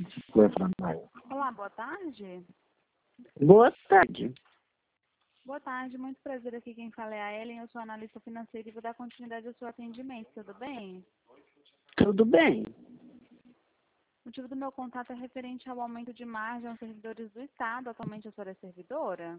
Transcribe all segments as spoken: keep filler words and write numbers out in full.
Olá, boa tarde. Boa tarde. Boa tarde, muito prazer aqui. Quem fala é a Ellen, eu sou analista financeira e vou dar continuidade ao seu atendimento, tudo bem? Tudo bem? O motivo do meu contato é referente ao aumento de margem aos servidores do Estado. Atualmente a senhora é servidora?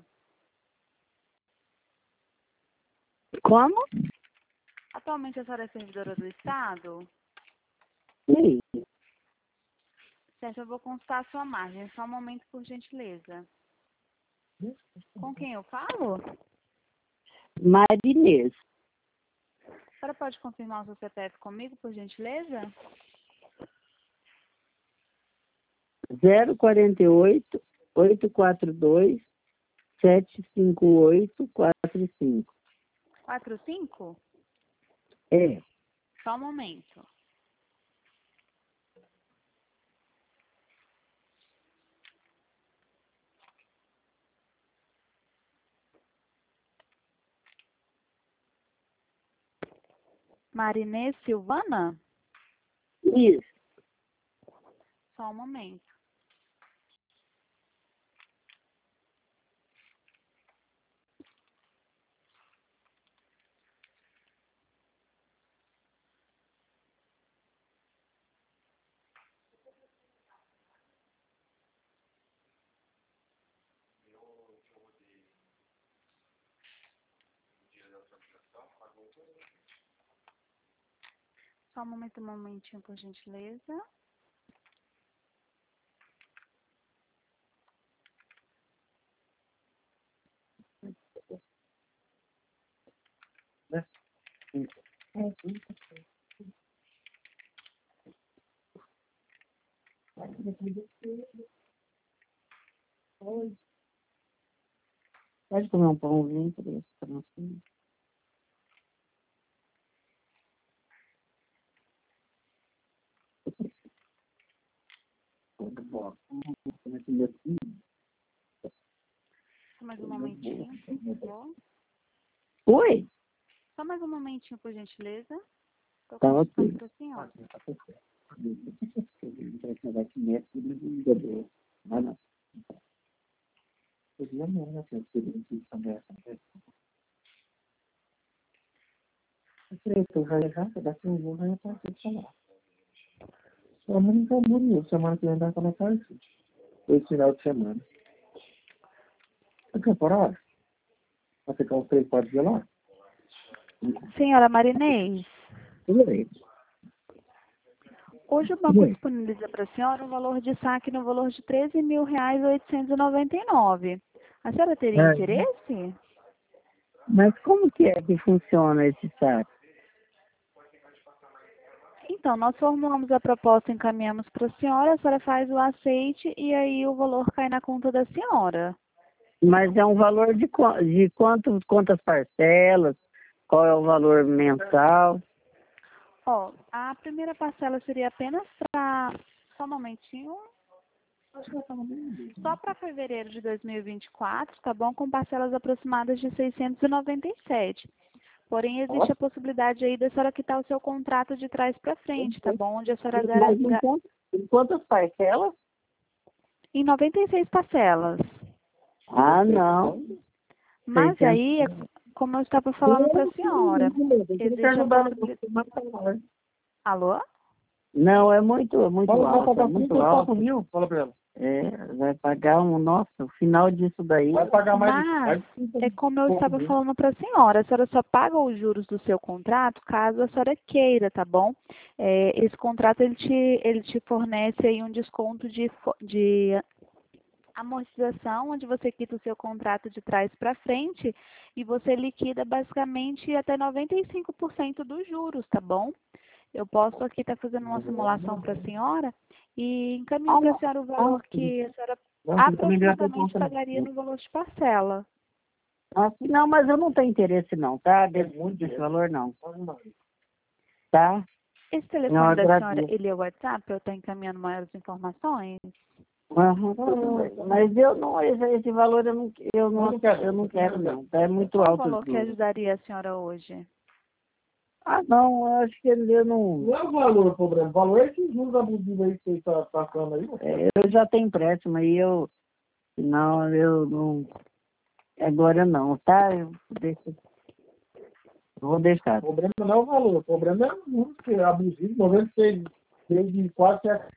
Como? Atualmente a senhora é servidora do Estado? Sim. Certo, eu vou consultar a sua margem. Só um momento, por gentileza. Com quem eu falo? Marinês. A senhora pode confirmar o seu C P F comigo, por gentileza? zero quarenta e oito, oito quatro dois, sete cinco oito quatro cinco. quatro cinco? É. Só um momento. Marinês Silvana? Isso. Só um momento. Só um momento, um momentinho, por gentileza. Pode comer um pãozinho por isso, para não ser. Só mais um momentinho, por favor. Oi? Só mais um momentinho, por gentileza. Estou Tá consultando ok. para a senhora. Vai lá. Semana que vem vai começar isso. Esse final de semana. É temporário? Vai ficar uns três, quatro dias lá? Senhora Marinês, Tudo bem. hoje o banco disponibiliza para a senhora um valor de saque no valor de treze mil reais oitocentos e noventa e nove. A senhora teria É. interesse? Mas como que é que funciona esse saque? Então, nós formulamos a proposta, encaminhamos para a senhora, a senhora faz o aceite e aí o valor cai na conta da senhora. Mas é um valor de, qua- de quanto, quantas parcelas? Qual é o valor mensal? Ó, a primeira parcela seria apenas para... Só um momentinho. Só para fevereiro de dois mil e vinte e quatro, tá bom? Com parcelas aproximadas de seiscentos e noventa e sete. Porém, existe a possibilidade aí da senhora quitar o seu contrato de trás para frente, tá bom? Onde a senhora gara- Mas em, ga- quant- em quantas parcelas? em noventa e seis parcelas. Ah, não. Mas seiscentos. aí, é como eu estava falando para a senhora, existe a possibilidade... Alô? Não, é muito, é muito Fala, vai alto, é pagar muito trinta e quatro alto. mil, fala pra ela. É, vai pagar um, nossa, o final disso daí. Vai pagar mais de Mas, mais de trinta é como eu pouco estava mil. falando para a senhora, a senhora só paga os juros do seu contrato caso a senhora queira, tá bom? É, esse contrato, ele te, ele te fornece aí um desconto de, fo- de amortização, onde você quita o seu contrato de trás para frente e você liquida basicamente até noventa e cinco por cento dos juros, tá bom? Eu posso aqui estar fazendo uma simulação para a senhora e encaminho para a senhora o valor que a senhora Não, também deve ter aproximadamente conta, pagaria no valor de parcela. Ah, não, mas eu não tenho interesse não, tá? Desse, desse valor não, tá? Esse Não, telefone da senhora, agradeço. ele é o WhatsApp? Eu estou encaminhando maiores informações? Aham, tudo bem. Mas eu não, esse, esse valor eu não, eu não, eu não quero não, tá? É muito Qual o alto os valor que juros. ajudaria a senhora hoje? Ah, não, eu acho que ele não... Não é o valor o problema. O valor é esses juros abusivos aí que você está passando aí. É, eu já tenho empréstimo aí, eu... Não, eu não... Agora não, tá? Eu deixo... Vou deixar. O problema não é o valor. O problema é o juros que é abusivo. noventa e seis vezes de quase